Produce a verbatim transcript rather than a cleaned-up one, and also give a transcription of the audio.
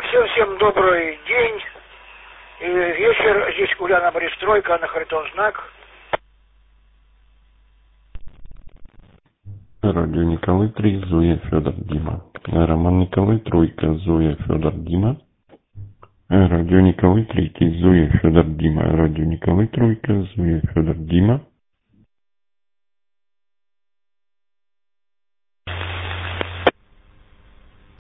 Всем-всем добрый день и вечер. Здесь Ульяна Бористройка, на Харитон знак. Радио Николай три, Зоя, Федор, Дима. Роман Николай, Тройка, Зоя, Федор, Дима. Радио Николай третий, Зоя, Федор, Дима. Радио Николай Тройка, Зоя, Федор, Дима.